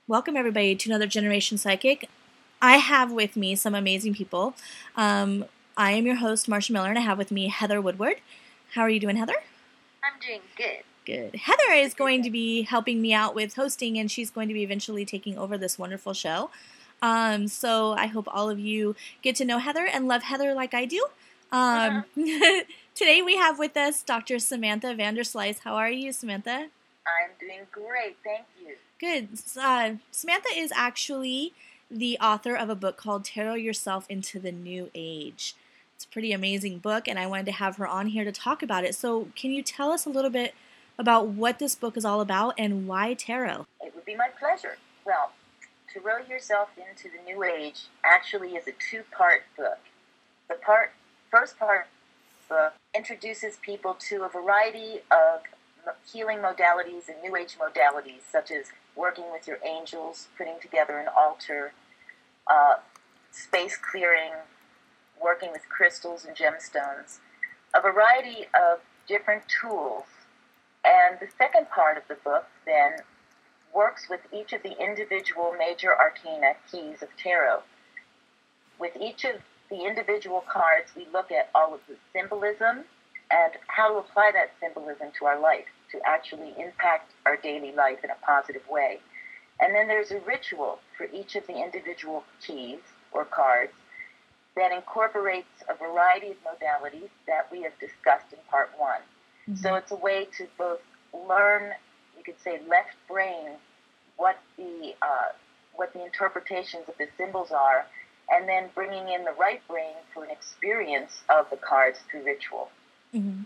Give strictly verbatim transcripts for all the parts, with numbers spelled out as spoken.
Welcome everybody to another Generation Psychic. I have with me some amazing people. Um, I am your host, Marsha Miller, and I have with me Heather Woodward. How are you doing, Heather? I'm doing good. Good. Heather is going to be helping me out with hosting, and she's going to be eventually taking over this wonderful show. Um, so I hope all of you get to know Heather and love Heather like I do. Um, uh-huh. Today we have with us Doctor Samantha Vanderslice. How are you, Samantha? I'm doing great, thank you. Good. Uh, Samantha is actually the author of a book called Tarot Yourself into the New Age. It's a pretty amazing book, and I wanted to have her on here to talk about it. So can you tell us a little bit about what this book is all about and why tarot? It would be my pleasure. Well, Tarot Yourself into the New Age actually is a two-part book. The part, first part of the book introduces people to a variety of healing modalities and New Age modalities, such as working with your angels, putting together an altar, uh, space clearing, working with crystals and gemstones, a variety of different tools. And the second part of the book then works with each of the individual major arcana keys of tarot. With each of the individual cards, we look at all of the symbolism and how to apply that symbolism to our life to actually impact our daily life in a positive way. And then there's a ritual for each of the individual keys or cards that incorporates a variety of modalities that we have discussed in part one. Mm-hmm. So it's a way to both learn, you could say, left brain, what the uh, what the interpretations of the symbols are, and then bringing in the right brain for an experience of the cards through ritual. Mm-hmm.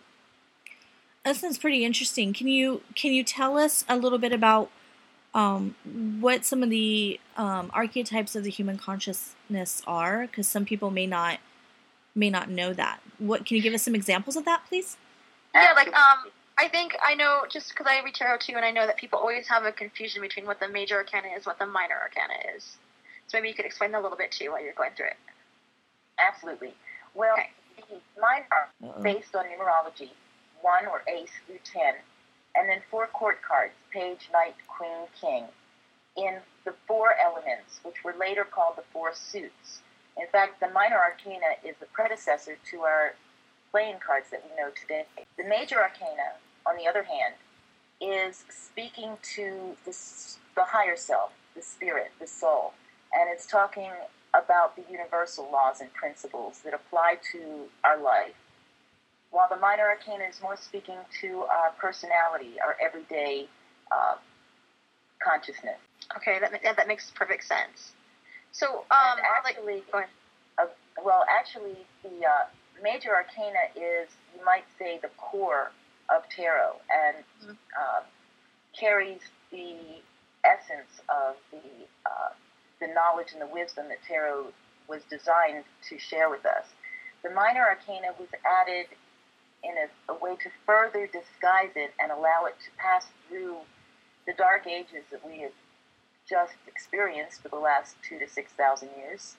That sounds pretty interesting. Can you can you tell us a little bit about um, what some of the um, archetypes of the human consciousness are? Because some people may not may not know that. What can you give us some examples of that, please? Yeah, like um, I think I know just because I read tarot too, and I know that people always have a confusion between what the major arcana is, what the minor arcana is. So maybe you could explain that a little bit too while you're going through it. Absolutely. Well, okay. The minor are Uh-oh. based on numerology, one or ace through ten, and then four court cards, page, knight, queen, king, in the four elements, which were later called the four suits. In fact, the minor arcana is the predecessor to our playing cards that we know today. The major arcana, on the other hand, is speaking to the, the higher self, the spirit, the soul, and it's talking about the universal laws and principles that apply to our life, while the minor arcana is more speaking to our personality, our everyday uh, consciousness. Okay, that yeah, that makes perfect sense. So, um, and actually, like, go ahead. Uh, well, actually, the uh, major arcana is, you might say, the core of tarot, and mm-hmm. uh, carries the essence of the uh, the knowledge and the wisdom that tarot was designed to share with us. The minor arcana was added in a, a way to further disguise it and allow it to pass through the dark ages that we have just experienced for the last two to six thousand years,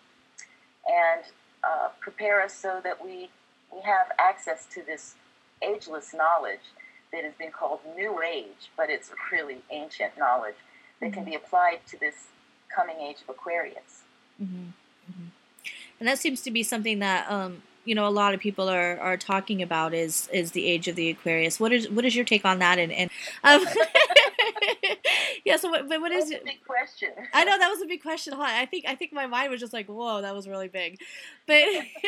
and uh, prepare us so that we we have access to this ageless knowledge that has been called New Age, but it's really ancient knowledge that mm-hmm. can be applied to this coming age of Aquarius. Mm-hmm. Mm-hmm. And that seems to be something that um, you know a lot of people are, are talking about is is the age of the Aquarius. What is what is your take on that? And, and um, yeah, so what, but what is That's a big question? I know that was a big question. Huh? I think I think my mind was just like, whoa, that was really big. But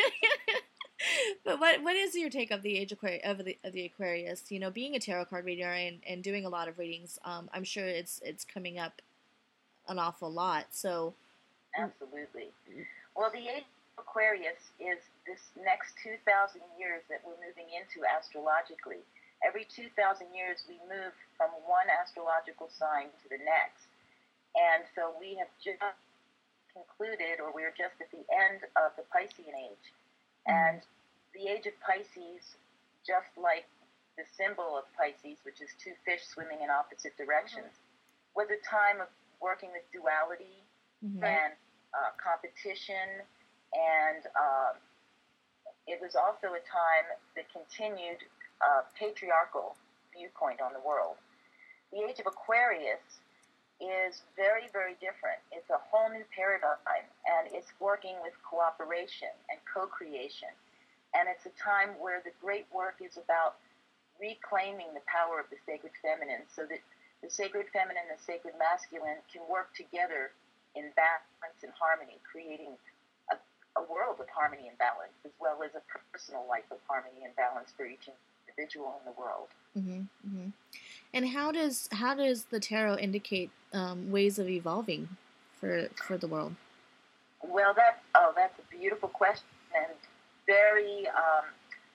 but what what is your take of the age of the of the Aquarius? You know, being a tarot card reader and, and doing a lot of readings, um, I'm sure it's it's coming up an awful lot. So absolutely. Well, the age of Aquarius is this next two thousand years that we're moving into astrologically. Every two thousand years we move from one astrological sign to the next. And so we have just concluded, or we're just at the end of the Piscean age. Mm-hmm. And the age of Pisces, just like the symbol of Pisces, which is two fish swimming in opposite directions, mm-hmm. was a time of working with duality mm-hmm. and uh, competition, and uh, it was also a time that continued uh, patriarchal viewpoint on the world. The age of Aquarius is very, very different. It's a whole new paradigm, and it's working with cooperation and co-creation. And it's a time where the great work is about reclaiming the power of the sacred feminine so that the sacred feminine and the sacred masculine can work together in balance and harmony, creating a, a world of harmony and balance, as well as a personal life of harmony and balance for each individual in the world. Mm-hmm, mm-hmm. And how does how does the tarot indicate um, ways of evolving for for the world? Well, that oh, that's a beautiful question, and very um,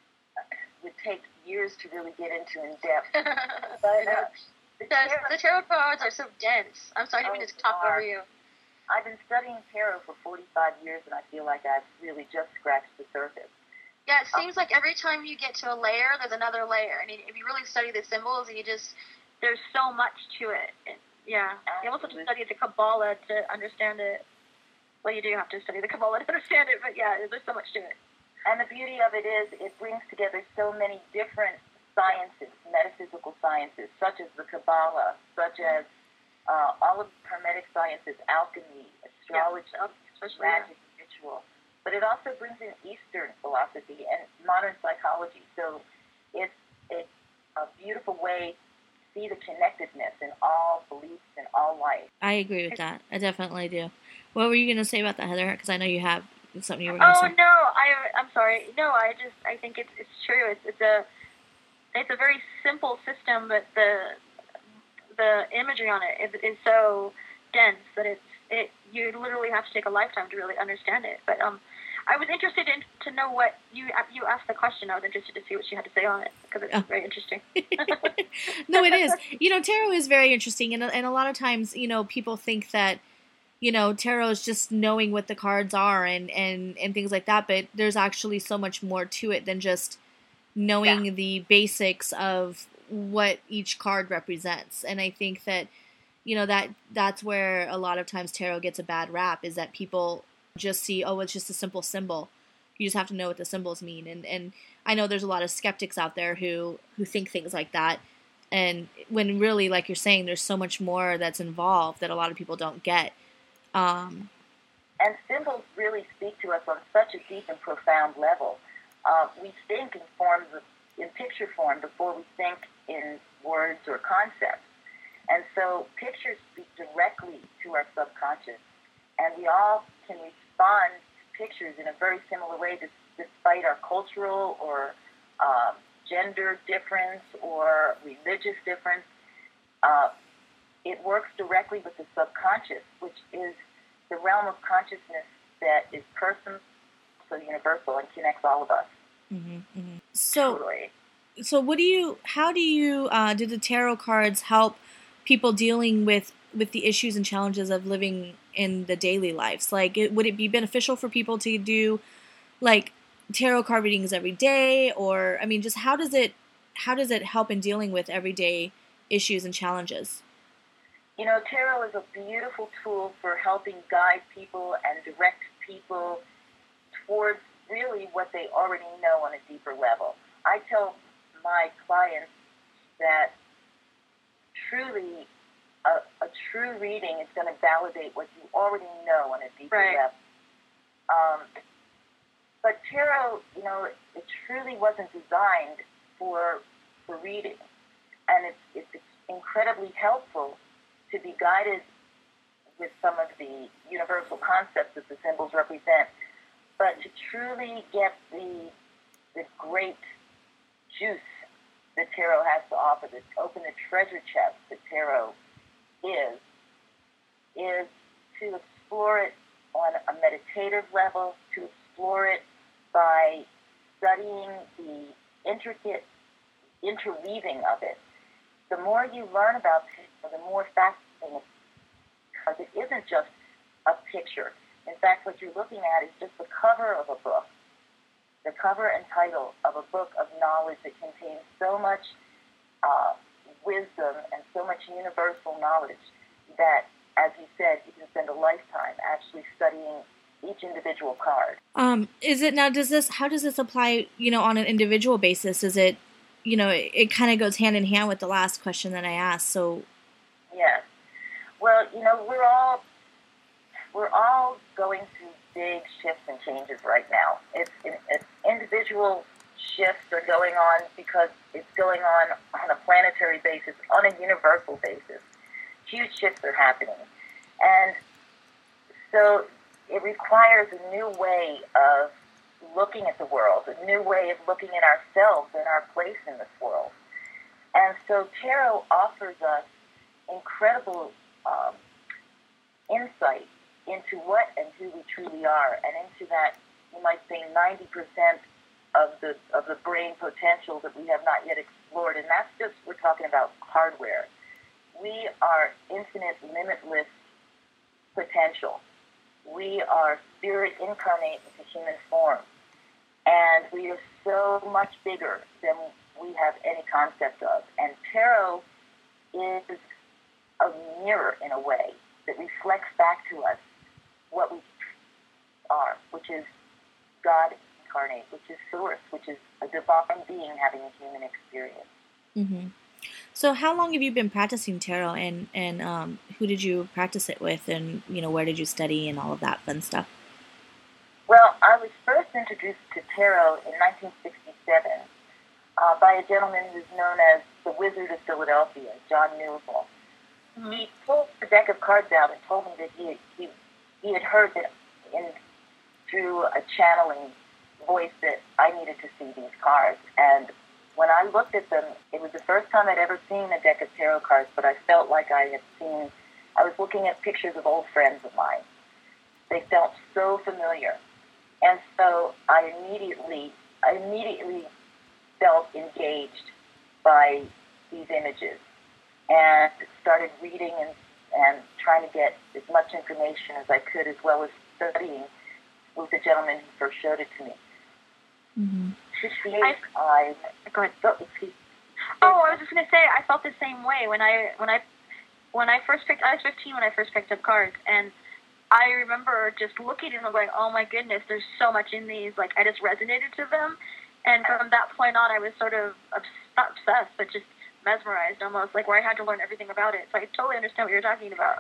would take years to really get into in depth. But uh, the, tarot, the tarot cards are so dense. I'm sorry, I didn't mean to talk over you. I've been studying tarot for forty-five years, and I feel like I've really just scratched the surface. Yeah, it seems like every time you get to a layer, there's another layer. I mean, if you really study the symbols, you just, there's so much to it. And, yeah, you almost have to study the Kabbalah to understand it. Well, you do have to study the Kabbalah to understand it, but yeah, there's so much to it. And the beauty of it is it brings together so many different sciences, metaphysical sciences, such as the Kabbalah, such as uh, all of the Hermetic sciences, alchemy, astrology, yeah, magic, yeah. ritual. But it also brings in Eastern philosophy and modern psychology. So it's, it's a beautiful way to see the connectedness in all beliefs and all life. I agree with that. I definitely do. What were you going to say about that, Heather? Because I know you have something you were going to oh, say. Oh, no. I, I'm sorry. No, I just, I think it's, it's true. It's, it's a, it's a very simple system, but the, the imagery on it is, is so dense that it's, it, you literally have to take a lifetime to really understand it. But, um, I was interested in, to know what you you asked the question. I was interested to see what she had to say on it because it's oh. very interesting. No, it is. You know, tarot is very interesting, and and a lot of times, you know, people think that, you know, tarot is just knowing what the cards are and and and things like that. But there's actually so much more to it than just knowing yeah. the basics of what each card represents. And I think that, you know, that that's where a lot of times tarot gets a bad rap, is that people just see, oh, it's just a simple symbol. You just have to know what the symbols mean. And and I know there's a lot of skeptics out there who, who think things like that. And when really, like you're saying, there's so much more that's involved that a lot of people don't get. Um, and symbols really speak to us on such a deep and profound level. Uh, we think in forms of, in picture form before we think in words or concepts. And so pictures speak directly to our subconscious. And we all can respond to pictures in a very similar way, despite our cultural or um, gender difference or religious difference. Uh, it works directly with the subconscious, which is the realm of consciousness that is personal, so universal, and connects all of us. Mm-hmm, mm-hmm. So, totally. So what do you? How do you? Uh, do the tarot cards help people dealing with with the issues and challenges of living in the daily lives? Like, it, would it be beneficial for people to do like tarot card readings every day, or I mean, just how does it how does it help in dealing with everyday issues and challenges? You know, tarot is a beautiful tool for helping guide people and direct people towards really what they already know on a deeper level. I tell my clients that truly A, a true reading is going to validate what you already know on a deeper right. level. Um, but tarot, you know, it, it truly wasn't designed for for reading, and it's, it's it's incredibly helpful to be guided with some of the universal concepts that the symbols represent. But to truly get the the great juice that tarot has to offer, to open the treasure chest that tarot is, is to explore it on a meditative level, to explore it by studying the intricate interweaving of it. The more you learn about tarot, the more fascinating it is, because it isn't just a picture. In fact, what you're looking at is just the cover of a book, the cover and title of a book of knowledge that contains so much uh, wisdom and so much universal knowledge that, as you said, you can spend a lifetime actually studying each individual card. Um, is it now? Does this? How does this apply? You know, on an individual basis? Is it? You know, it, it kind of goes hand in hand with the last question that I asked. So, yes. Well, you know, we're all we're all going through big shifts and changes right now. It's, it's individual shifts are going on because it's going on on a planetary basis, on a universal basis. Huge shifts are happening. And so it requires a new way of looking at the world, a new way of looking at ourselves and our place in this world. And so tarot offers us incredible um, insight into what and who we truly are, and into that, you might say, ninety percent of the of the brain potential that we have not yet explored. And that's just, we're talking about hardware. We are infinite, limitless potential. We are spirit incarnate into human form. And we are so much bigger than we have any concept of. And tarot is a mirror, in a way, that reflects back to us what we are, which is God incarnate, which is Source, which is a divine being having a human experience. Mm-hmm. So how long have you been practicing tarot, and, and um, who did you practice it with, and, you know, where did you study and all of that fun stuff? Well, I was first introduced to tarot in nineteen sixty-seven uh, by a gentleman who's known as the Wizard of Philadelphia, John Newell. He pulled a deck of cards out and told me that he he, he had heard that in through a channeling voice that I needed to see these cards. And when I looked at them, it was the first time I'd ever seen a deck of tarot cards, but I felt like I had seen, I was looking at pictures of old friends of mine. They felt so familiar. And so I immediately, I immediately felt engaged by these images, and started reading and, and trying to get as much information as I could, as well as studying with the gentleman who first showed it to me. Mm-hmm. sixty-eight, I, I go ahead. Oh, excuse. Oh, I was just gonna say, I felt the same way when I when I when I first picked. I was fifteen when I first picked up cards, and I remember just looking at them going, "Oh my goodness, there's so much in these." Like, I just resonated to them, and from that point on, I was sort of obs- not obsessed, but just mesmerized, almost, like, where I had to learn everything about it. So I totally understand what you're talking about.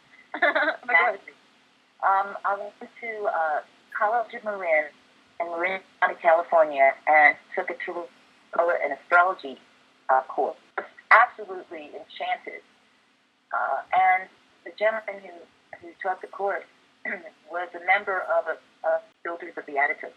Exactly. Um, I went to uh, College of Marin in Marin County, California, and took a tarot and astrology uh, course. I was absolutely enchanted. Uh, and the gentleman who, who taught the course was a member of a, a Builders of the Attica,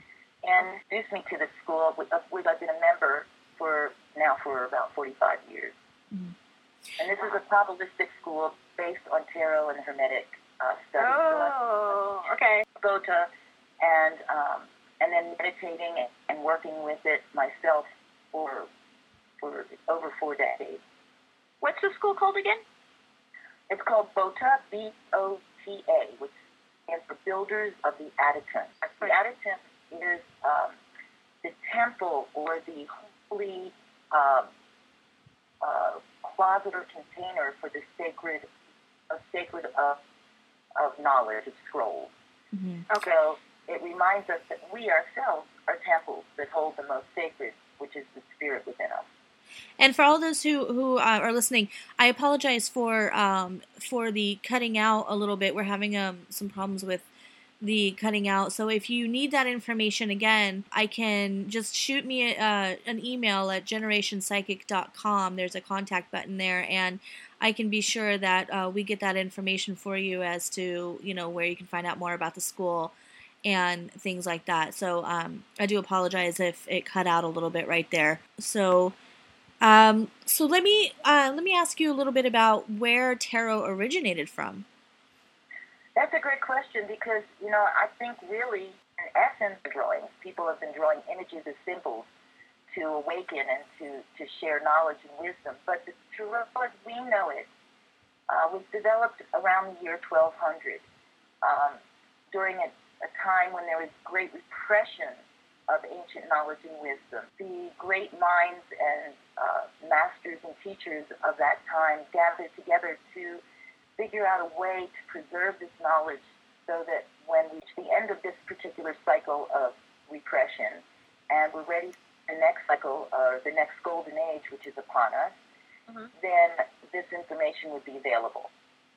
and introduced me to the school, of which I've been a member for now for about forty-five years. Mm-hmm. And this is a probabilistic school based on tarot and Hermetic uh, studies. Oh, so okay. Bota, and um, and then meditating and working with it myself for for over four decades. What's the school called again? It's called BOTA, B O T A, which stands for Builders of the Attica. The Attica is um, the temple, or the holy um, uh, closet or container for the sacred, a sacred of, of knowledge, of scrolls. Mm-hmm. Okay. So it reminds us that we ourselves are temples that hold the most sacred, which is the spirit within us. And for all those who who uh, are listening, I apologize for um, for the cutting out a little bit. We're having um, some problems with the cutting out. So if you need that information again, I can just shoot me a, uh, an email at generation psychic dot com. There's a contact button there, and I can be sure that uh, we get that information for you as to, you know, where you can find out more about the school and things like that. So um, I do apologize if it cut out a little bit right there. So. Um, so let me uh, let me ask you a little bit about where tarot originated from. That's a great question, because, you know, I think really, in essence, drawing, people have been drawing images as symbols to awaken and to, to share knowledge and wisdom. But the tarot, as we know it, uh, was developed around the year twelve hundred, um, during a, a time when there was great repression of ancient knowledge and wisdom. The great minds and uh, masters and teachers of that time gathered together to figure out a way to preserve this knowledge, so that when we reach the end of this particular cycle of repression and we're ready for the next cycle, or the next golden age, which is upon us, mm-hmm. then this information would be available.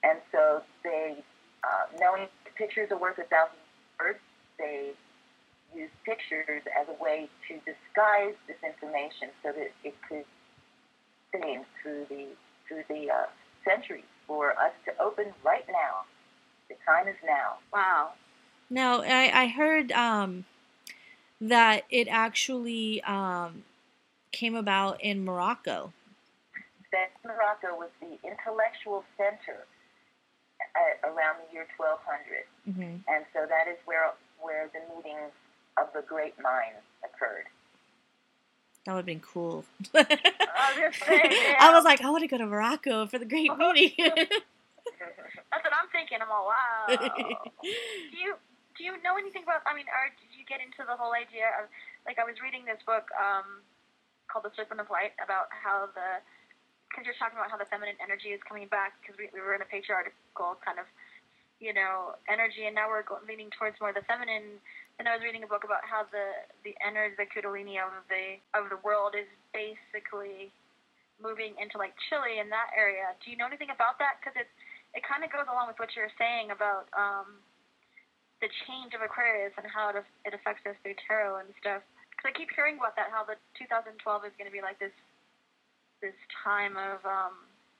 And so they, uh, knowing pictures are worth a thousand words, they use pictures as a way to disguise this information so that it could stay through the through the uh, centuries for us to open right now. The time is now. Wow. Now, I, I heard um, that it actually um, came about in Morocco. That Morocco was the intellectual center at around the year twelve hundred. Mm-hmm. And so that is where where the meetings of the great minds occurred. That would have been cool. I was gonna say, yeah. I was like, I want to go to Morocco for the great meeting. That's what I'm thinking. I'm all, wow. do you do you know anything about? I mean, or did you get into the whole idea of, like, I was reading this book um, called The Serpent of Light about how the, because you're talking about how the feminine energy is coming back, because we, we were in a patriarchal kind of, you know, energy, and now we're going, leaning towards more the feminine. And I was reading a book about how the the energy, the kundalini of the of the world is basically moving into like Chile in that area. Do you know anything about that? Because it it kind of goes along with what you're saying about um, the change of Aquarius and how it it affects us through tarot and stuff. Because I keep hearing about that, how the two thousand twelve is going to be like this this time of um,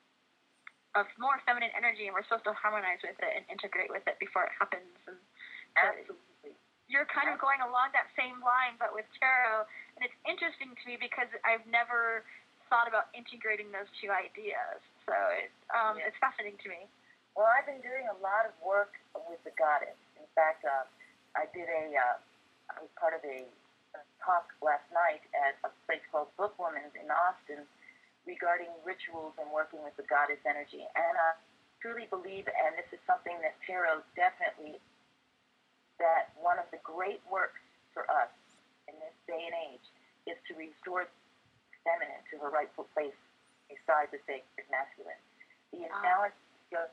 of more feminine energy, and we're supposed to harmonize with it and integrate with it before it happens. And so Absolutely. You're kind of going along that same line, but with tarot, and it's interesting to me because I've never thought about integrating those two ideas. So it, um, yeah. it's fascinating to me. Well, I've been doing a lot of work with the goddess. In fact, uh, I did a, uh, I was part of a, a talk last night at a place called Bookwoman's in Austin regarding rituals and working with the goddess energy. And I truly believe, and this is something that tarot definitely, that one of the great works for us in this day and age is to restore the feminine to her rightful place beside the sacred masculine. The imbalance goes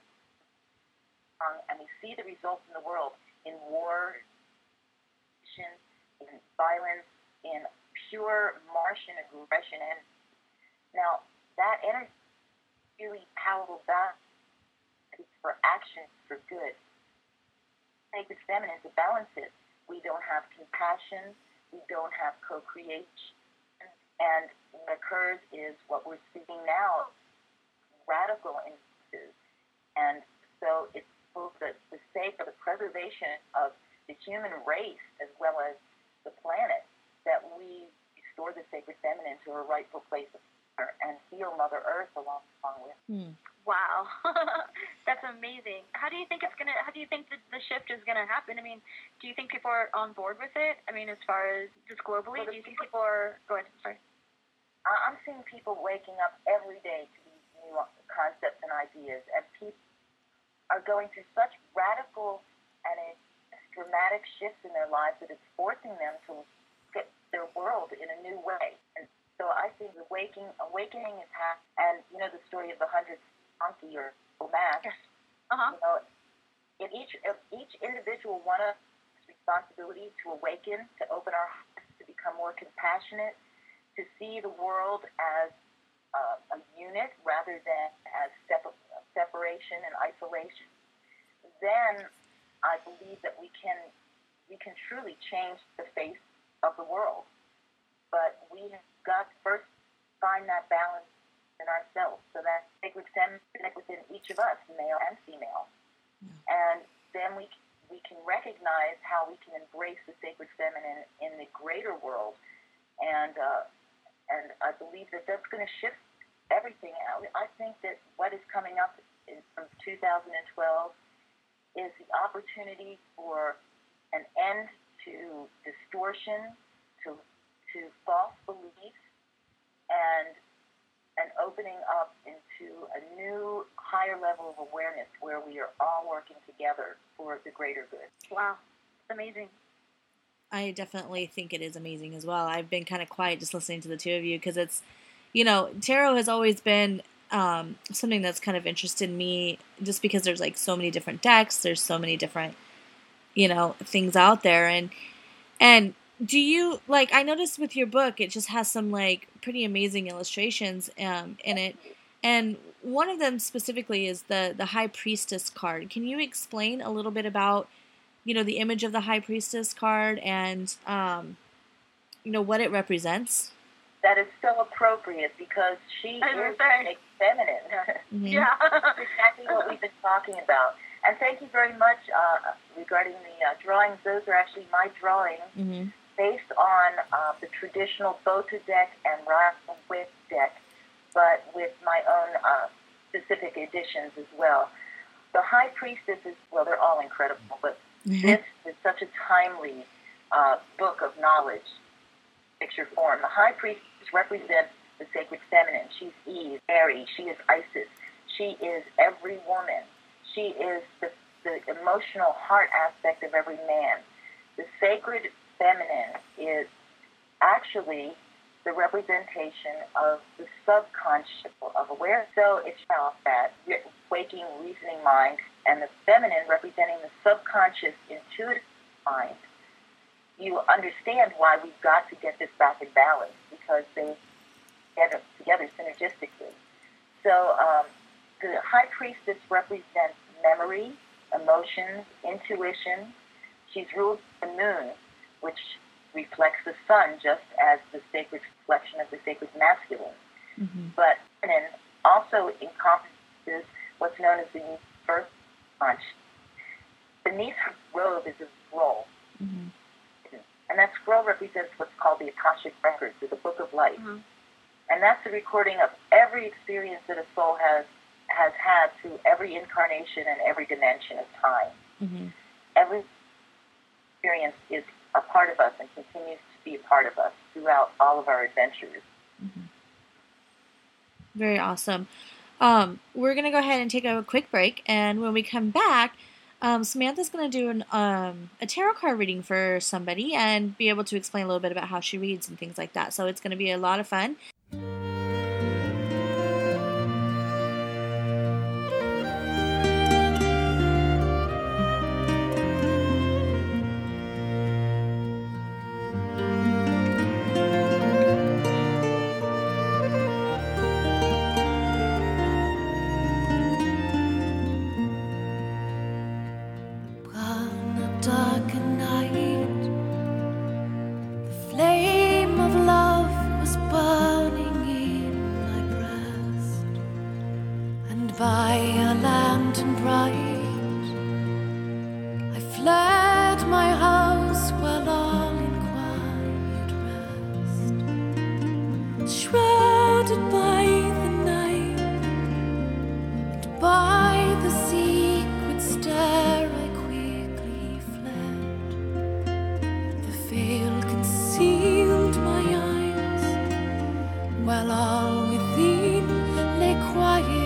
on, and we see the results in the world in war, in violence, in pure Martian aggression. And now that energy is really powerful balance for action, for good. Sacred feminine to balance it. We don't have compassion. We don't have co-creation. And what occurs is what we're seeing now, radical instances. And so it's for the, the sake of the preservation of the human race as well as the planet that we restore the sacred feminine to her rightful place of honor and heal Mother Earth along, along with. Hmm. Wow, that's amazing. How do you think it's gonna? How do you think the, the shift is gonna happen? I mean, do you think people are on board with it? I mean, as far as just globally, well, do you think people are? Go ahead. Sorry. I'm seeing people waking up every day to these new concepts and ideas, and people are going through such radical and dramatic shifts in their lives that it's forcing them to look at their world in a new way. And so I think the waking, awakening is happening. And you know the story of the hundred monkey or mask. Yes. Uh-huh. You know, in each of each individual one of us responsibility to awaken, to open our hearts, to become more compassionate, to see the world as uh, a unit rather than as step of separation and isolation. Then I believe that we can we can truly change the face of the world. But we have got to first find that balance in ourselves, so that sacred feminine within each of us, male and female. Mm. And then we we can recognize how we can embrace the sacred feminine in the greater world. And uh, and I believe that that's going to shift everything out. I think that what is coming up in, from two thousand twelve is the opportunity for an end to distortion, to to false beliefs, and an opening up into a new, higher level of awareness where we are all working together for the greater good. Wow, it's amazing. I definitely think it is amazing as well. I've been kind of quiet just listening to the two of you because it's, you know, tarot has always been um, something that's kind of interested me just because there's like so many different decks, there's so many different, you know, things out there. And, and do you, like, I noticed with your book, it just has some like pretty amazing illustrations um, in it. And one of them specifically is the, the High Priestess card. Can you explain a little bit about, you know, the image of the High Priestess card and, um, you know, what it represents? That is so appropriate because she is feminine. Mm-hmm. Yeah. That's exactly what we've been talking about. And thank you very much uh, regarding the uh, drawings. Those are actually my drawings mm-hmm. based on uh, the traditional Bota deck and Rider Waite deck, but with my own uh, specific additions as well. The High Priestess is, well, they're all incredible, but mm-hmm. this is such a timely uh, book of knowledge, picture form. The High Priestess represents the sacred feminine. She's Eve, Mary. She is Isis. She is every woman. She is the, the emotional heart aspect of every man. The sacred feminine is actually the representation of the subconscious of awareness. So it's about that waking, reasoning mind, and the feminine representing the subconscious, intuitive mind. You understand why we've got to get this back in balance because they get together synergistically. So um, the High Priestess represents memory, emotions, intuition. She's ruled by the moon, which reflects the sun, just as the sacred reflection of the sacred masculine. Mm-hmm. But feminine also encompasses what's known as the first punch. Beneath her robe is a scroll. Mm-hmm. And that scroll represents what's called the Akashic Records, or the Book of Life. Mm-hmm. And that's the recording of every experience that a soul has has had through every incarnation and every dimension of time. Mm-hmm. Every experience is a part of us and continues to be a part of us throughout all of our adventures. Mm-hmm. Very awesome. Um, we're going to go ahead and take a quick break, and when we come back, Um, Samantha's going to do an, um, a tarot card reading for somebody and be able to explain a little bit about how she reads and things like that. So it's going to be a lot of fun. By a lantern bright, I fled my house while all in quiet rest, shrouded by the night and by the secret stair. I quickly fled. The veil concealed my eyes while all within lay quiet.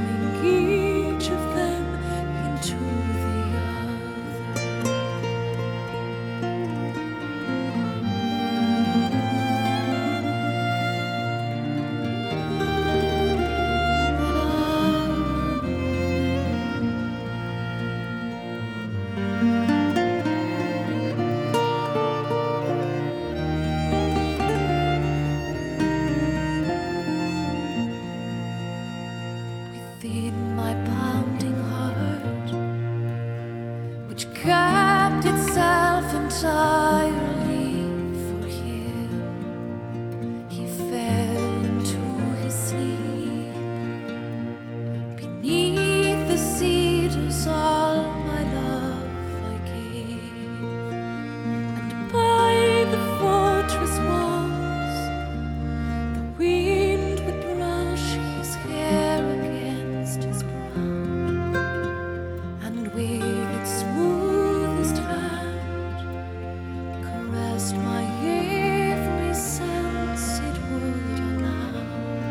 Transforming each of them into the other. kept itself entirely for him. He fell into his sleep beneath the cedars. All my love I gave, and by the fortress walls the wind would brush his hair against his brow, and with its smoothest hand caressed my every sense it would allow.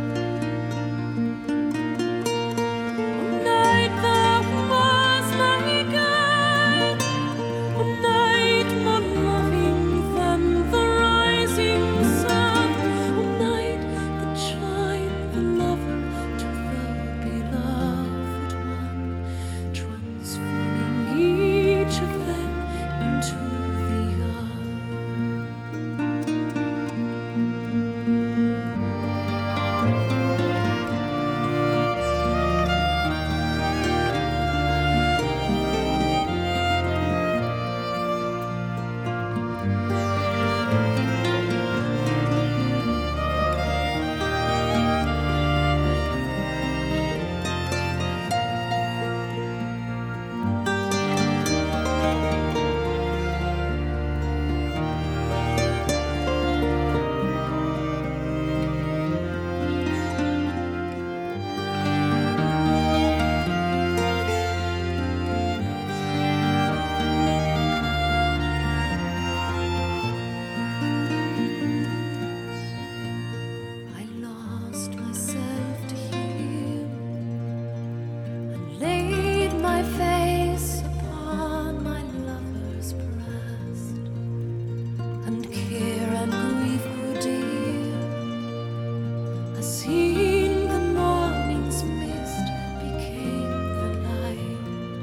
One night thou was my guide, one night more loving than the rising sun, one night that shined the lover to the beloved one, transforming each of them into the other. I lost myself to him and laid my face upon my lover's breast, and care and grief grew dear as in the morning's mist became the light.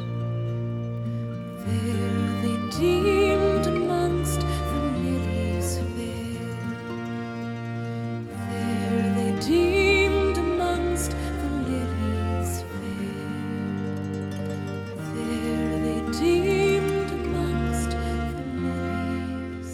There they deemed amongst the lilies fair, there they deemed amongst the lilies fair, there they deemed amongst the lilies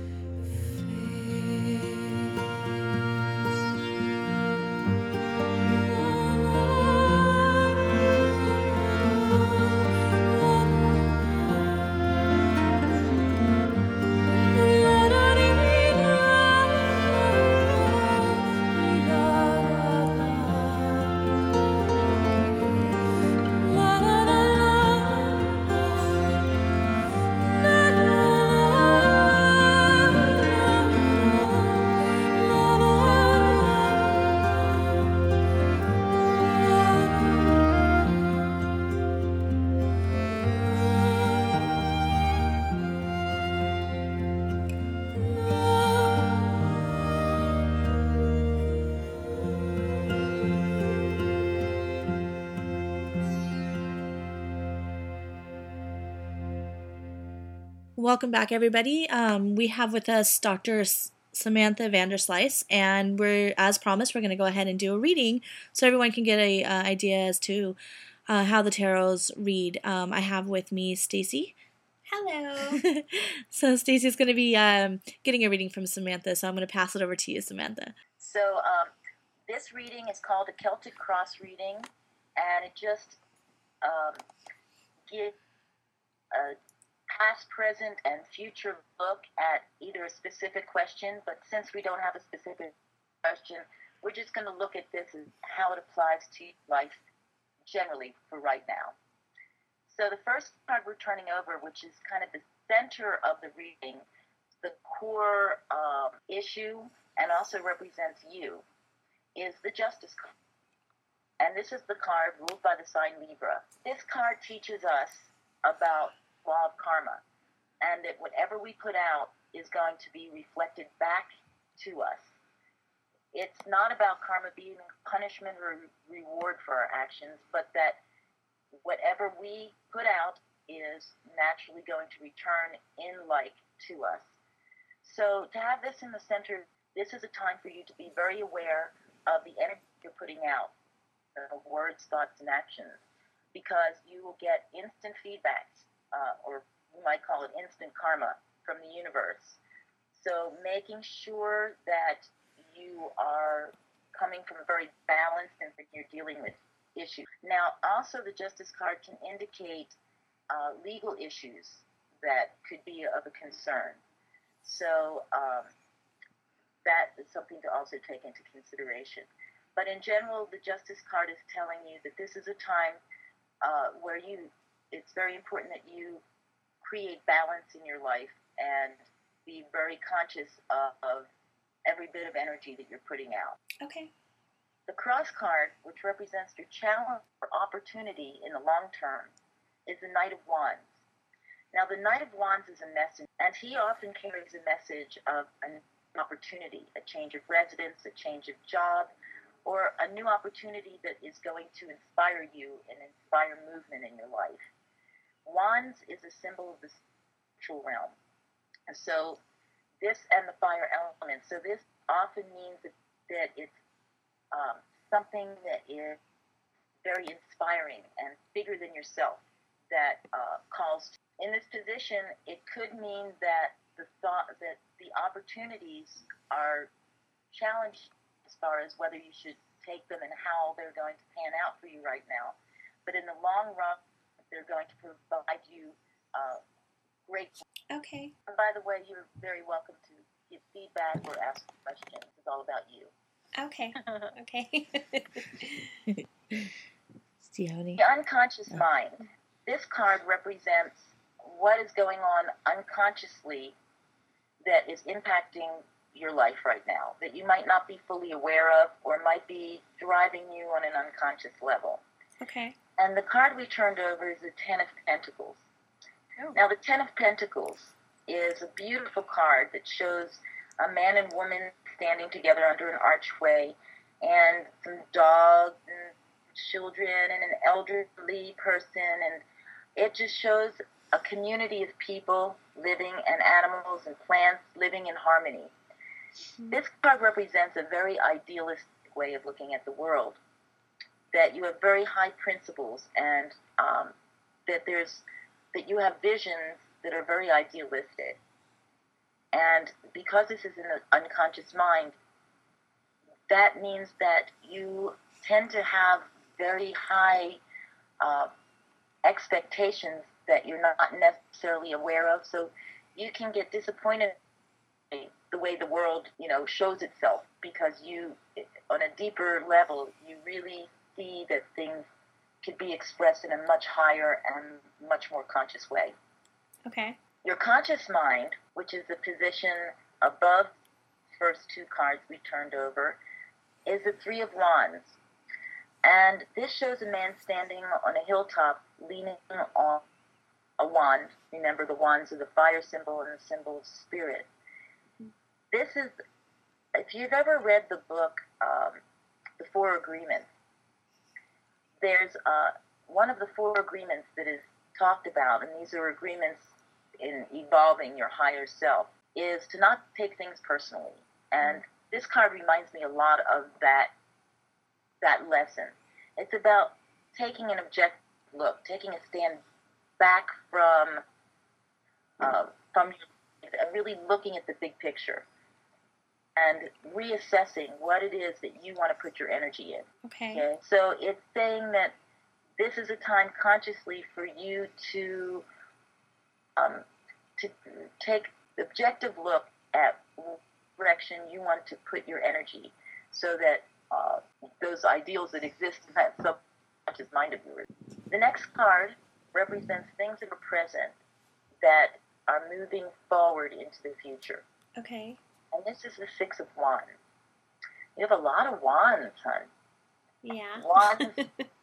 Welcome back, everybody. Um, we have with us Doctor S- Samantha Vanderslice, and we're, as promised, we're going to go ahead and do a reading so everyone can get a uh, idea as to uh, how the tarots read. Um, I have with me Stacy. Hello. So Stacy's going to be um, getting a reading from Samantha, so I'm going to pass it over to you, Samantha. So um, this reading is called a Celtic Cross reading, and it just um, gives a past, present, and future look at either a specific question, but since we don't have a specific question, we're just going to look at this and how it applies to life generally for right now. So the first card we're turning over, which is kind of the center of the reading, the core um, issue, and also represents you, is the Justice card. And this is the card ruled by the sign Libra. This card teaches us about law of karma, and that whatever we put out is going to be reflected back to us. It's not about karma being punishment or reward for our actions, but that whatever we put out is naturally going to return in like to us. So to have this in the center, this is a time for you to be very aware of the energy you're putting out, of words, thoughts, and actions, because you will get instant feedback uh, or you might call it instant karma from the universe. So making sure that you are coming from a very balanced and that you're dealing with issues. Now, also the Justice card can indicate uh, legal issues that could be of a concern. So um, that is something to also take into consideration. But in general, the Justice card is telling you that this is a time uh, where you, it's very important that you create balance in your life and be very conscious of, of every bit of energy that you're putting out. Okay. The Cross card, which represents your challenge or opportunity in the long term, is the Knight of Wands. Now, the Knight of Wands is a message, and he often carries a message of an opportunity, a change of residence, a change of job, or a new opportunity that is going to inspire you and inspire movement in your life. Wands is a symbol of the spiritual realm. And so this and the fire element, so this often means that, that it's um, something that is very inspiring and bigger than yourself that uh, calls to. In this position, it could mean that the thought that the opportunities are challenged as far as whether you should take them and how they're going to pan out for you right now. But in the long run, they're going to provide you uh, great. Okay. And by the way, you're very welcome to give feedback or ask questions. It's all about you. Okay. Okay. Do you have any? The unconscious Oh. mind. This card represents what is going on unconsciously that is impacting your life right now, that you might not be fully aware of or might be driving you on an unconscious level. Okay. And the card we turned over is the Ten of Pentacles. Oh. Now, the Ten of Pentacles is a beautiful card that shows a man and woman standing together under an archway and some dogs and children and an elderly person, and it just shows a community of people living and animals and plants living in harmony. Mm-hmm. This card represents a very idealistic way of looking at the world, that you have very high principles and um, that there's that you have visions that are very idealistic. And because this is in the unconscious mind, that means that you tend to have very high uh, expectations that you're not necessarily aware of. So you can get disappointed in the way the world, you know, shows itself, because you, on a deeper level, you really see that things could be expressed in a much higher and much more conscious way. Okay. Your conscious mind, which is the position above the first two cards we turned over, is the Three of Wands. And this shows a man standing on a hilltop leaning on a wand. Remember, the wands are the fire symbol and the symbol of spirit. This is, if you've ever read the book, um, The Four Agreements, there's uh, one of the four agreements that is talked about, and these are agreements in evolving your higher self, is to not take things personally. And this card reminds me a lot of that that lesson. It's about taking an objective look, taking a stand back from uh, from your, and really looking at the big picture and reassessing what it is that you want to put your energy in. Okay. Okay. So it's saying that this is a time consciously for you to um, to take the objective look at what direction you want to put your energy, so that uh, those ideals that exist in that subconscious mind of yours. The next card represents things that are present that are moving forward into the future. Okay. And this is the Six of Wands. You have a lot of wands, hon. Yeah. Wands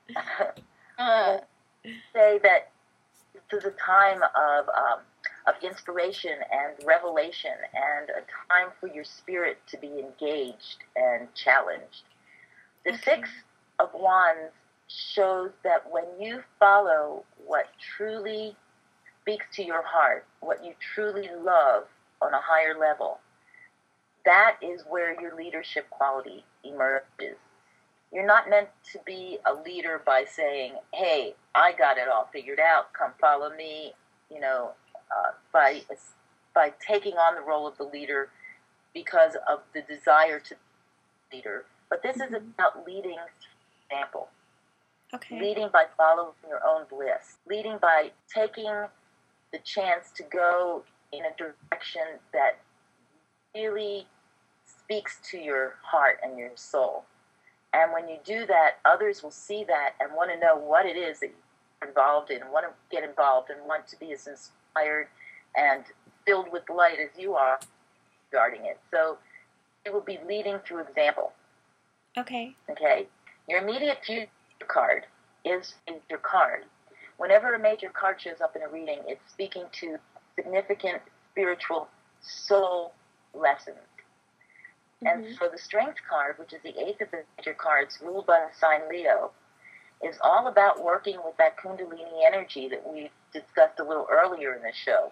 Uh, say that this is a time of um, of inspiration and revelation, and a time for your spirit to be engaged and challenged. The Okay. Six of Wands shows that when you follow what truly speaks to your heart, what you truly love on a higher level, that is where your leadership quality emerges. You're not meant to be a leader by saying, hey, I got it all figured out, come follow me, you know, uh, by by taking on the role of the leader because of the desire to be leader. But this mm-hmm. is about leading example. Okay. Leading by following your own bliss. Leading by taking the chance to go in a direction that really speaks to your heart and your soul. And when you do that, others will see that and want to know what it is that you're involved in, want to get involved and want to be as inspired and filled with light as you are regarding it. So it will be leading through example. Okay. Okay. Your immediate future card is your card. Whenever a major card shows up in a reading, it's speaking to significant spiritual soul lessons. Mm-hmm. And so the Strength card, which is the eighth of the major cards, ruled by the sign Leo, is all about working with that Kundalini energy that we discussed a little earlier in the show.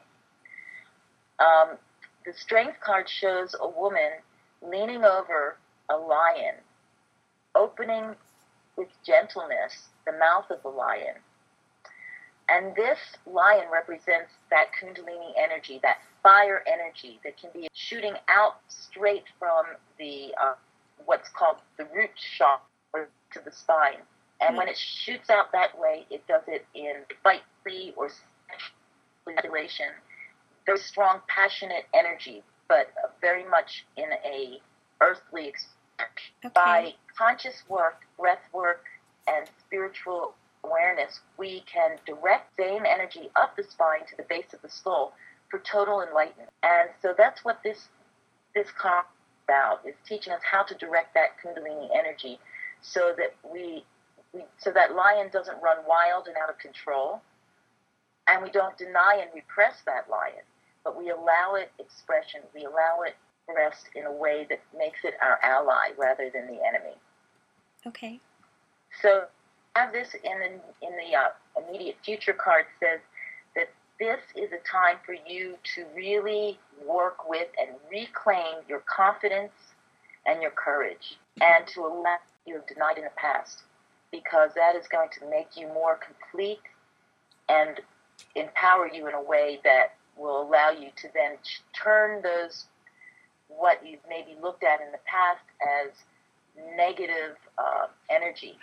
Um, the Strength card shows a woman leaning over a lion, opening with gentleness the mouth of the lion. And this lion represents that Kundalini energy, that fire energy that can be shooting out straight from the uh, what's called the root chakra to the spine. And mm-hmm. when it shoots out that way, it does it in fight-free or stimulation. Very strong, passionate energy, but very much in a earthly expression. Okay. By conscious work, breath work, and spiritual awareness, we can direct same energy up the spine to the base of the skull for total enlightenment. And so that's what this this card is about, is teaching us how to direct that Kundalini energy so that we, we so that lion doesn't run wild and out of control, and we don't deny and repress that lion, but we allow it expression, we allow it rest in a way that makes it our ally rather than the enemy. Okay. So have this in the, in the uh, immediate future card says that this is a time for you to really work with and reclaim your confidence and your courage, and to allow you have denied in the past, because that is going to make you more complete and empower you in a way that will allow you to then turn those, what you've maybe looked at in the past as negative uh, energy,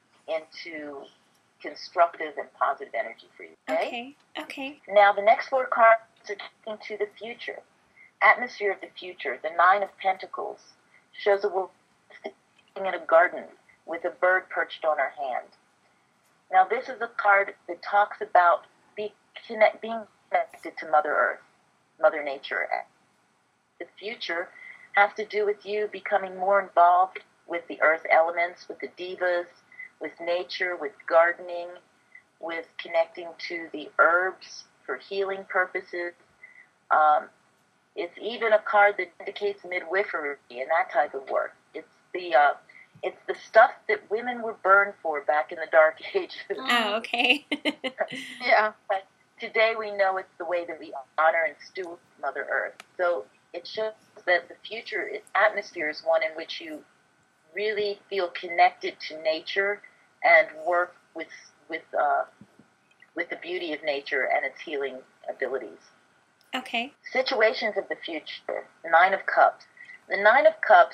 into constructive and positive energy for you. Okay? Okay. Okay. Now, the next four cards are taking to the future. Atmosphere of the future. The Nine of Pentacles shows a woman sitting in a garden with a bird perched on her hand. Now, this is a card that talks about be connect, being connected to Mother Earth, Mother Nature. The future has to do with you becoming more involved with the earth elements, with the devas, with nature, with gardening, with connecting to the herbs for healing purposes. Um, it's even a card that indicates midwifery and that type of work. It's the uh, it's the stuff that women were burned for back in the Dark Ages. Oh, okay. Yeah. But today we know it's the way that we honor and steward Mother Earth. So it shows that the future is, atmosphere is one in which you really feel connected to nature and work with with uh, with the beauty of nature and its healing abilities. Okay. Situations of the future. Nine of Cups. The Nine of Cups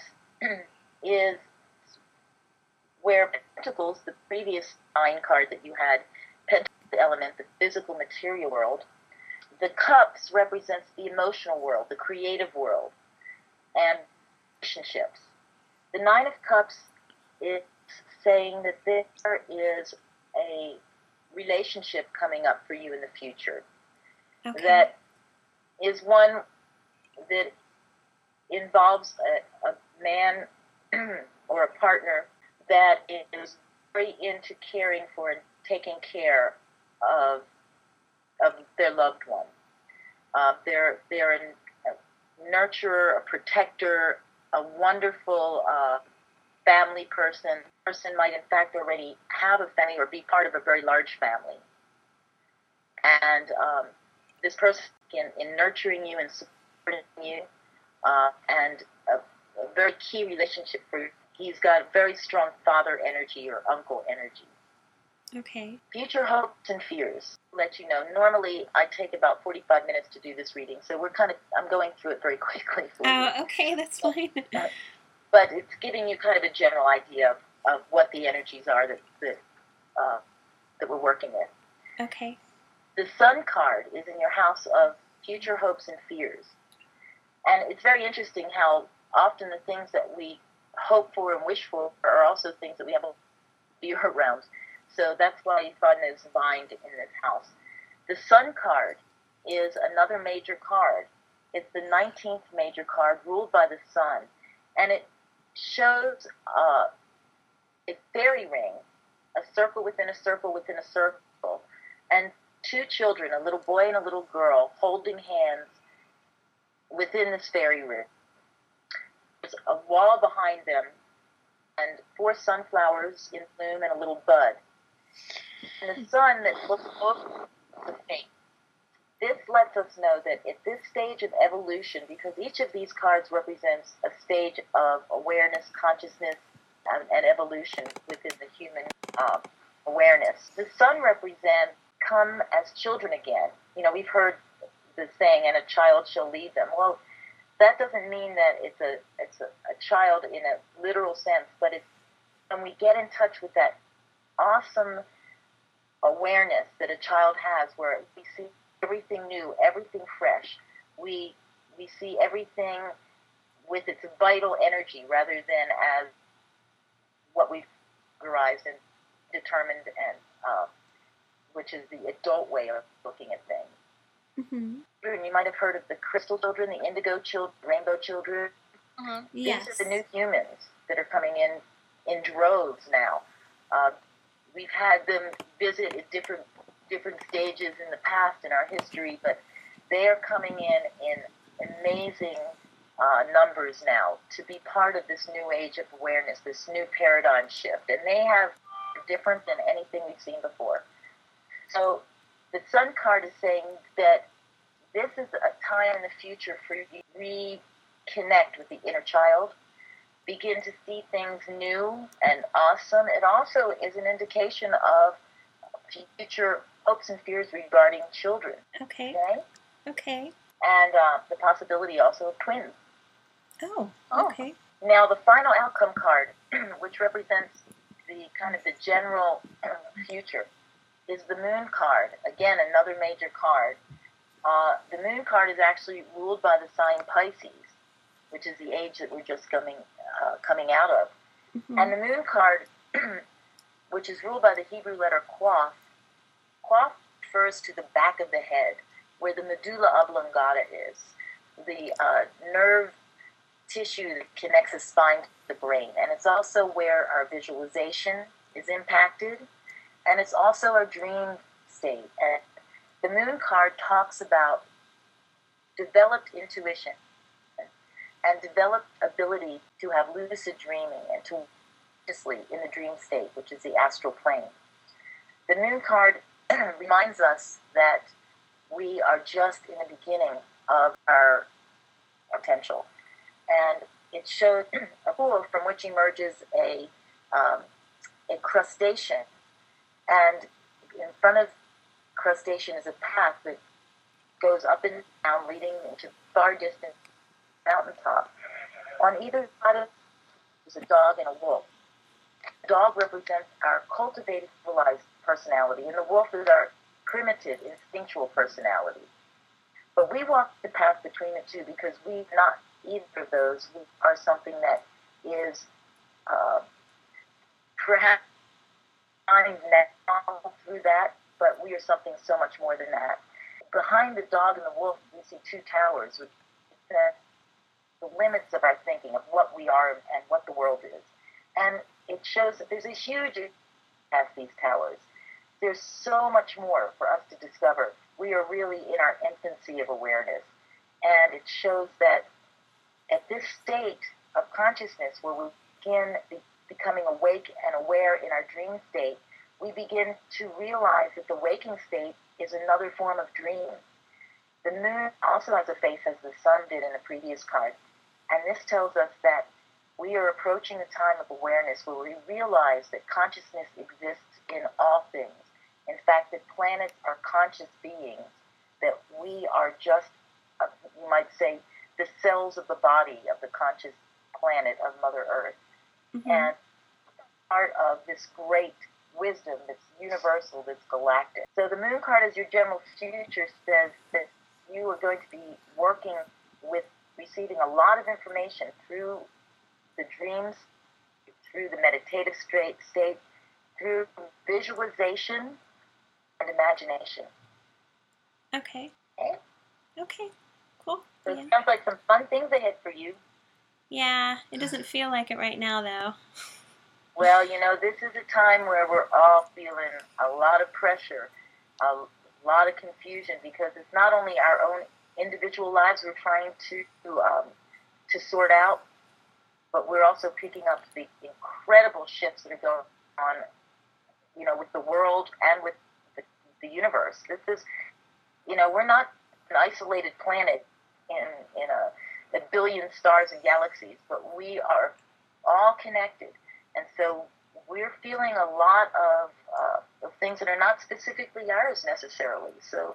is where Pentacles, the previous nine card that you had, Pentacles, the element, the physical material world. The Cups represents the emotional world, the creative world, and relationships. The Nine of Cups is saying that there is a relationship coming up for you in the future. Okay. That is one that involves a, a man or a partner that is very into caring for and taking care of of their loved one. Uh, they're they're an, a nurturer, a protector, a wonderful uh, family person. Person might in fact already have a family or be part of a very large family. And um, this person, in, in nurturing you and supporting you, uh, and a, a very key relationship for you. He's got very strong father energy or uncle energy. Okay. Future hopes and fears. Let you know. Normally, I take about forty-five minutes to do this reading, so we're kind of. I'm going through it very quickly for Oh, you. okay, that's fine. Uh, but it's giving you kind of a general idea of, of what the energies are that that uh, that we're working with. Okay. The Sun card is in your house of future hopes and fears, and it's very interesting how often the things that we hope for and wish for are also things that we have a fear around. So that's why you find those bind in this house. The Sun card is another major card. It's the nineteenth major card ruled by the Sun. And it shows uh, a fairy ring, a circle within a circle within a circle, and two children, a little boy and a little girl, holding hands within this fairy ring. There's a wall behind them and four sunflowers in bloom and a little bud. And the sun that looks over the face. This lets us know that at this stage of evolution, because each of these cards represents a stage of awareness, consciousness, and, and evolution within the human um, awareness. The sun represents come as children again. You know, we've heard the saying, and a child shall lead them. Well, that doesn't mean that it's a it's a, a child in a literal sense, but it's when we get in touch with that awesome awareness that a child has, where we see everything new, everything fresh. We we see everything with its vital energy rather than as what we've categorized and determined, and uh, which is the adult way of looking at things. Mm-hmm. You might have heard of the crystal children, the indigo children, rainbow children. Mm-hmm. Yes. These are the new humans that are coming in in droves now. Uh, we've had them visit at different different stages in the past in our history, but they are coming in in amazing uh, numbers now to be part of this new age of awareness, this new paradigm shift. And they have different than anything we've seen before. So the Sun card is saying that this is a time in the future for you to reconnect with the inner child, begin to see things new and awesome. It also is an indication of future hopes and fears regarding children. Okay. Okay? Okay. And uh, the possibility also of twins. Oh, Oh. okay. Now, the final outcome card, which represents the kind of the general future, is the Moon card. Again, another major card. Uh, the Moon card is actually ruled by the sign Pisces, which is the age that we're just coming uh, coming out of. Mm-hmm. And the Moon card, which is ruled by the Hebrew letter Quath, Quath refers to the back of the head, where the medulla oblongata is, the uh, nerve tissue that connects the spine to the brain. And it's also where our visualization is impacted, and it's also our dream state. And the Moon card talks about developed intuition and developed ability to have lucid dreaming and to consciously in the dream state, which is the astral plane. The Moon card reminds us that we are just in the beginning of our potential. And it shows a pool from which emerges a, um, a crustacean. And in front of crustacean is a path that goes up and down, leading into far distant mountaintop. On either side of is a dog and a wolf. The dog represents our cultivated, civilized personality, and the wolf is our primitive, instinctual personality. But we walk the path between the two because we're not either of those. We are something that is uh, perhaps defined now through that, but we are something so much more than that. Behind the dog and the wolf, we see two towers, which represent the limits of our thinking of what we are and what the world is. And it shows that there's a huge past these towers. There's so much more for us to discover. We are really in our infancy of awareness. And it shows that at this state of consciousness where we begin becoming awake and aware in our dream state, we begin to realize that the waking state is another form of dream. The moon also has a face as the sun did in the previous card. And this tells us that we are approaching a time of awareness where we realize that consciousness exists in all things. In fact, that planets are conscious beings, that we are just, uh, you might say, the cells of the body of the conscious planet of Mother Earth. Mm-hmm. And part of this great wisdom that's universal, that's galactic. So the moon card as your general future says that you are going to be working with receiving a lot of information through the dreams, through the meditative state, state through visualization and imagination. Okay. Okay? Okay. Cool. So Yeah. it sounds like some fun things ahead for you. Yeah, it doesn't feel like it right now, though. Well, you know, this is a time where we're all feeling a lot of pressure, a lot of confusion, because it's not only our own individual lives we're trying to um, to sort out, but we're also picking up the incredible shifts that are going on, you know, with the world and with the, the universe. This is, you know, we're not an isolated planet in in a, a billion stars and galaxies, but we are all connected. And so we're feeling a lot of, uh, of things that are not specifically ours necessarily. So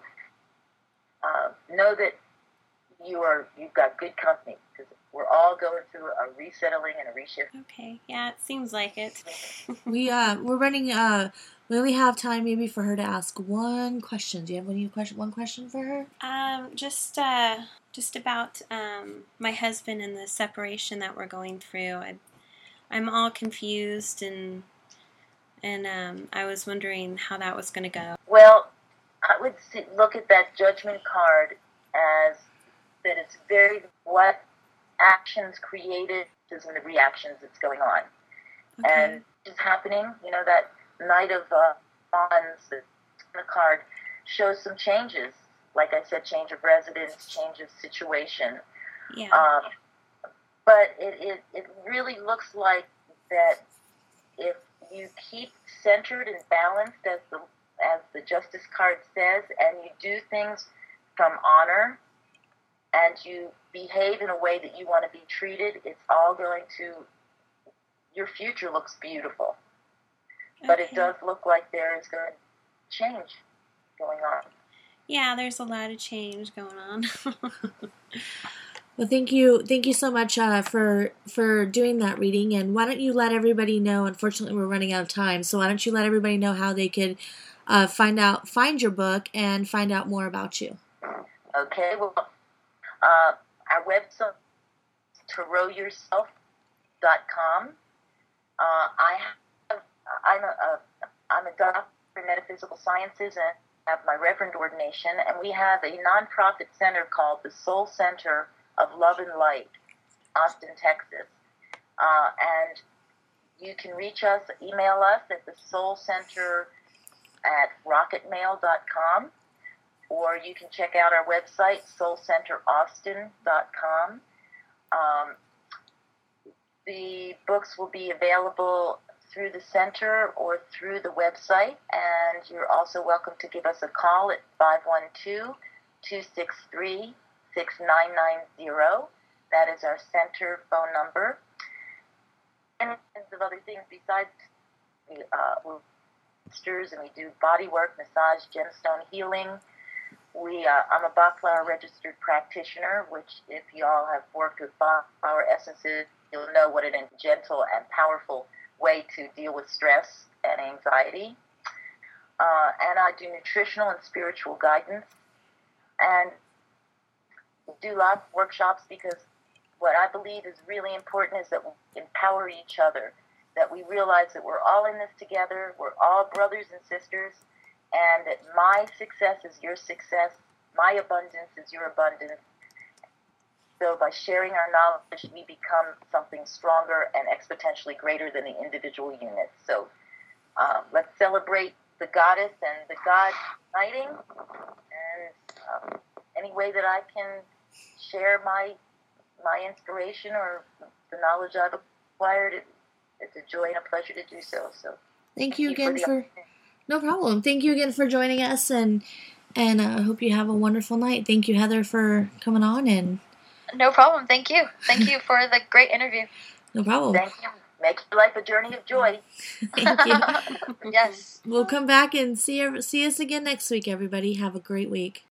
uh, know that you are, you've got good company, because we're all going through a resettling and a reshift. Okay, yeah, it seems like it. We uh we're running uh we only have time maybe for her to ask one question. Do you have any question one question for her? Um, just uh, just about um my husband and the separation that we're going through. I, I'm all confused, and and um, I was wondering how that was going to go. Well, I would see, look at that judgment card as that it's very what actions created and the reactions that's going on. Okay. And it's happening, you know, that Knight of uh, Wands, the card, shows some changes. Like I said, change of residence, change of situation. Yeah. Um, but it, it, it really looks like that if you keep centered and balanced, as the as the Justice card says, and you do things from honor, and you behave in a way that you want to be treated, it's all going to, your future looks beautiful. Okay. But it does look like there is going to change going on. Yeah, there's a lot of change going on. Well, thank you, thank you so much uh, for for doing that reading. And why don't you let everybody know? Unfortunately, we're running out of time, so why don't you let everybody know how they could uh, find out, find your book, and find out more about you? Okay. Well, uh, our website is tarot yourself dot com. Uh, I have, I'm a, a I'm a doctor in metaphysical sciences and have my reverend ordination, and we have a nonprofit center called the Soul Center of Love and Light, Austin, Texas. Uh, and you can reach us, email us at the Soul Center at rocket mail dot com, or you can check out our website, soul center austin dot com. Um, the books will be available through the center or through the website, and you're also welcome to give us a call at five one two, two six three, six nine nine zero. That is our center phone number. And tons of other things besides we, uh, we're sisters, and we do body work, massage, gemstone healing. We, uh, I'm a Bach flower registered practitioner, which if y'all have worked with Bach flower essences, you'll know what a gentle and powerful way to deal with stress and anxiety. Uh, and I do nutritional and spiritual guidance. And do lots of workshops, because what I believe is really important is that we empower each other, that we realize that we're all in this together, we're all brothers and sisters, and that my success is your success, my abundance is your abundance. So by sharing our knowledge, we become something stronger and exponentially greater than the individual units. So um, let's celebrate the goddess and the god uniting, and um, any way that I can share my my inspiration or the knowledge I've acquired, it, it's a joy and a pleasure to do so. So thank, thank you again for, for no problem. Thank you again for joining us, and and I uh, hope you have a wonderful night. Thank you, Heather, for coming on. And no problem. Thank you. Thank you for the great interview. No problem. Thank you. Make your life a journey of joy. Thank you. Yes. We'll come back and see see us again next week, everybody. Have a great week.